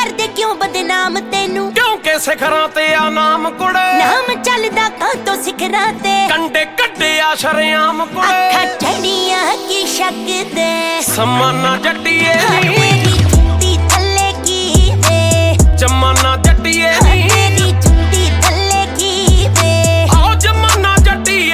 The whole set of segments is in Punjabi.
ਕਰਦੇ ਕਿਉਂ ਬਦਨਾਮ ਤੈਨੂੰ? ਕਿਉਂਕਿ ਸਿਖਰਾਂ ਤੇ ਆ ਨਾਮ ਕੁੜੇ, ਨਾਮ ਚੱਲਦਾ ਕਾਤੋਂ ਸਿਖਰਾਂ ਤੇ, ਕੰਡੇ ਕੱਢਿਆ ਸ਼ਰੇਆਮ ਕੁੜੇ। ਅੱਖਾਂ ਚੜੀਆਂ ਕੀ ਸ਼ੱਕ ਦੇ, ਸਮਾਨਾ ਜੱਟੀਏ ਨੀ ਤੇਰੀ ਜੁੱਤੀ ਥੱਲੇ ਕੀ ਵੇ, ਜਮਾਨਾ ਜੱਟੀਏ ਨੀ ਤੇਰੀ ਜੁੱਤੀ ਥੱਲੇ ਕੀ ਵੇ। ਆਓ ਜਮਾਨਾ ਜੱਟੀਏ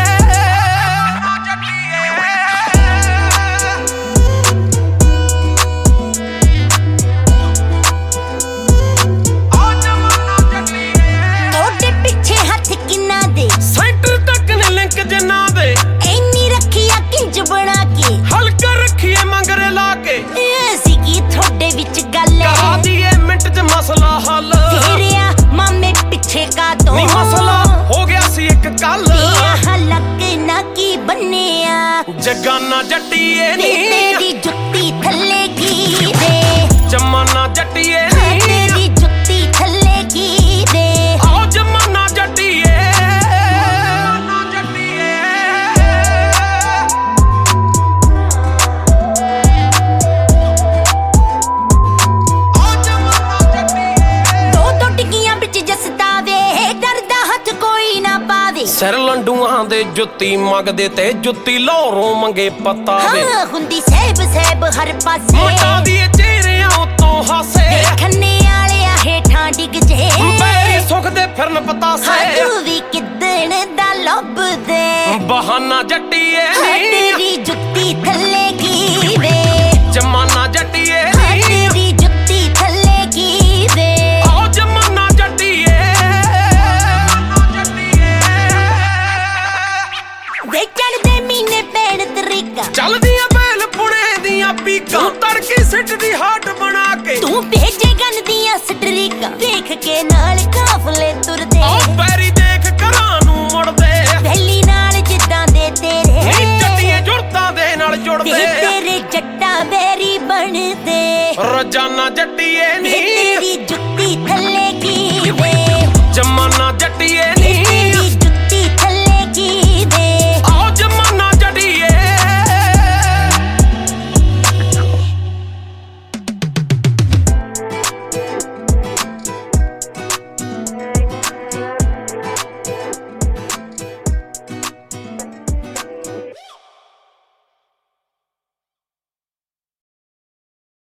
ਤੁਹਾਡੇ ਪਿੱਛੇ ਹੱਥ ਕਿੰਨਾ ਦੇ, ਸੈਂਟਰ ਤੱਕ ਨੇ ਲਿੰਕ ਜਿੰਨਾ ਦੇ, ਇੰਨੀ ਰੱਖਿਆ ਕਿੰਜ ਬਣਾ ਕੇ, ਹਲਕਾ ਰੱਖੀਏ ਮੰਗਰੇ ਲਾ ਕੇ। ਇਹ ਸੀ ਕੀ ਤੁਹਾਡੇ ਵਿੱਚ ਗੱਲ, ਕਰਾ ਦੀਏ ਮਿੰਟ ਚ ਮਸਲਾ ਹੱਲ, ਫੇਰਿਆ ਮਾਮੇ ਪਿੱਛੇ ਕਾਤੋਂ ਨੀ ਮਸਲਾ ਹੋ ਗਿਆ ਸੀ ਇੱਕ ਕੱਲ। ਹਲਕ ਨਾ ਕੀ ਬੰਨਿਆ, ਜਗਾਨਾ ਜੱਟੀਏ ਵੇ ਨੀ ਤੇਰੀ ਜੁੱਤੀ ਥੱਲੇ ਕੀ ਵੇ, ਜਮਾਨਾ ਜੱਟੀਏ ਨੀ ਤੇਰੀ ਜੁੱਤੀ ਥੱਲੇ ਕੀ ਵੇ। ਆਓ ਜਮਾਨਾ ਜੱਟੀਏ ਦੋ ਦੋ ਟਿੱਕੀਆਂ ਵਿੱਚ ਜਸਤਾਵੇ, ਡਰਦਾ ਹੱਥ ਕੋਈ ਨਾ ਪਾਵੇ। ਸਿਰ ਲੰਡੂਆਂ ਦੇ ਜੁੱਤੀ ਮੰਗਦੇ ਤੇ ਜੁੱਤੀ ਲੋਹਰੋਂ ਮੰਗੇ ਪਤਾਵੇ। ਹਾਂ ਹੁੰਦੀ ਸਹਿਬ ਸਹਿਬ ਹਰ ਪਾਸੇ, ਮਟਾ ਦੀਏ ਚਿਹਰਿਆਂ ਉੱਤੋਂ ਹਾਸੇ, ਦੇਖਣੇ ਵਾਲਿਆ ਹੇਠਾਂ ਡਿੱਗ ਜੇ। ਬੈਰੀ ਸੁੱਖ ਦੇ ਫਿਰਨ ਪਤਾਸੇ, ਤੂੰ ਵੀ ਕਿੱਦਣ ਦਾ ਲੱਭਦੇ, ਬਹਾਨਾ ਜੱਟੀਏ ਨੀ ਤੇਰੀ ਜੁੱਤੀ ਥੱਲੇ ਕੀ ਵੇ, ਜਮਾਨਾ ਜੱਟੀਏ ਨੀ ਤੇਰੀ ਜੁੱਤੀ ਥੱਲੇ ਕੀ ਵੇ। ਆਓ ਜਮਾਨਾ ਜੱਟੀਏ ਵੇ ਚੜਦੇ ਮਹੀਨੇ ਪੈਣ ਤਰੀਕਾ, ਚੱਲਦੀਆਂ ਬੈਲ ਪੁਣੇ ਦੀਆਂ ਪੀਕਾਂ, ਤੜਕੀ ਸਿੱਟ ਦੀ ਹਾਟ ਬਣਾ ਕੇ। ਤੂੰ ਭੇਜੇ ਗਨ ਦੀਆਂ ਸਟਰੀਕਾਂ, ਵੇਖ ਕੇ ਨਾਲ ਕਾਫਲੇ